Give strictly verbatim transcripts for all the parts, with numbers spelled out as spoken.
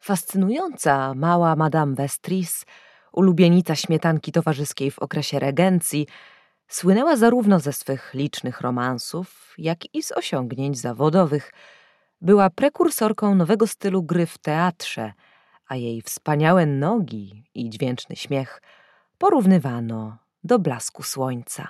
Fascynująca mała Madame Vestris, ulubienica śmietanki towarzyskiej w okresie regencji, słynęła zarówno ze swych licznych romansów, jak i z osiągnięć zawodowych. Była prekursorką nowego stylu gry w teatrze, a jej wspaniałe nogi i dźwięczny śmiech porównywano do blasku słońca.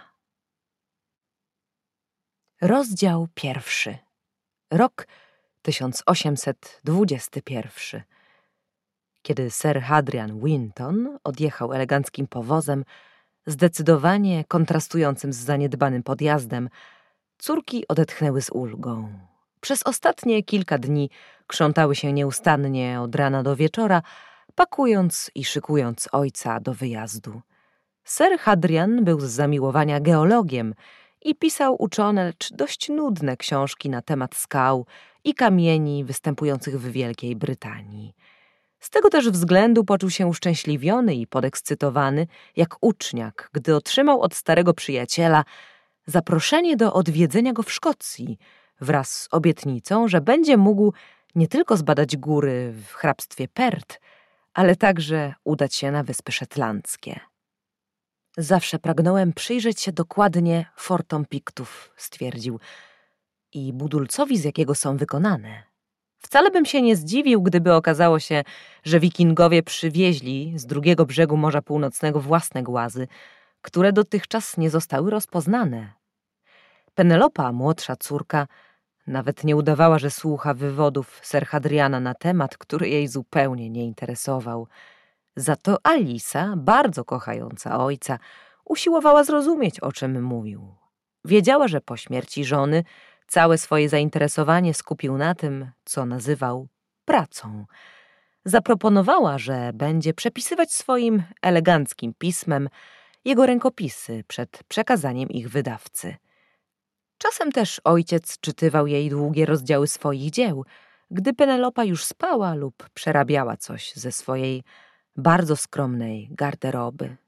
Rozdział pierwszy. Rok tysiąc osiemset dwudziesty pierwszy. Kiedy Sir Hadrian Winton odjechał eleganckim powozem, zdecydowanie kontrastującym z zaniedbanym podjazdem, córki odetchnęły z ulgą. Przez ostatnie kilka dni krzątały się nieustannie od rana do wieczora, pakując i szykując ojca do wyjazdu. Sir Hadrian był z zamiłowania geologiem i pisał uczone, lecz dość nudne książki na temat skał i kamieni występujących w Wielkiej Brytanii. Z tego też względu poczuł się uszczęśliwiony i podekscytowany, jak uczniak, gdy otrzymał od starego przyjaciela zaproszenie do odwiedzenia go w Szkocji wraz z obietnicą, że będzie mógł nie tylko zbadać góry w hrabstwie Perth, ale także udać się na Wyspy Szetlandzkie. Zawsze pragnąłem przyjrzeć się dokładnie fortom Piktów, stwierdził, i budulcowi, z jakiego są wykonane. Wcale bym się nie zdziwił, gdyby okazało się, że wikingowie przywieźli z drugiego brzegu Morza Północnego własne głazy, które dotychczas nie zostały rozpoznane. Penelopa, młodsza córka, nawet nie udawała, że słucha wywodów Sir Hadriana na temat, który jej zupełnie nie interesował. Za to Alisa, bardzo kochająca ojca, usiłowała zrozumieć, o czym mówił. Wiedziała, że po śmierci żony całe swoje zainteresowanie skupił na tym, co nazywał pracą. Zaproponowała, że będzie przepisywać swoim eleganckim pismem jego rękopisy przed przekazaniem ich wydawcy. Czasem też ojciec czytywał jej długie rozdziały swoich dzieł, gdy Penelopa już spała lub przerabiała coś ze swojej bardzo skromnej garderoby.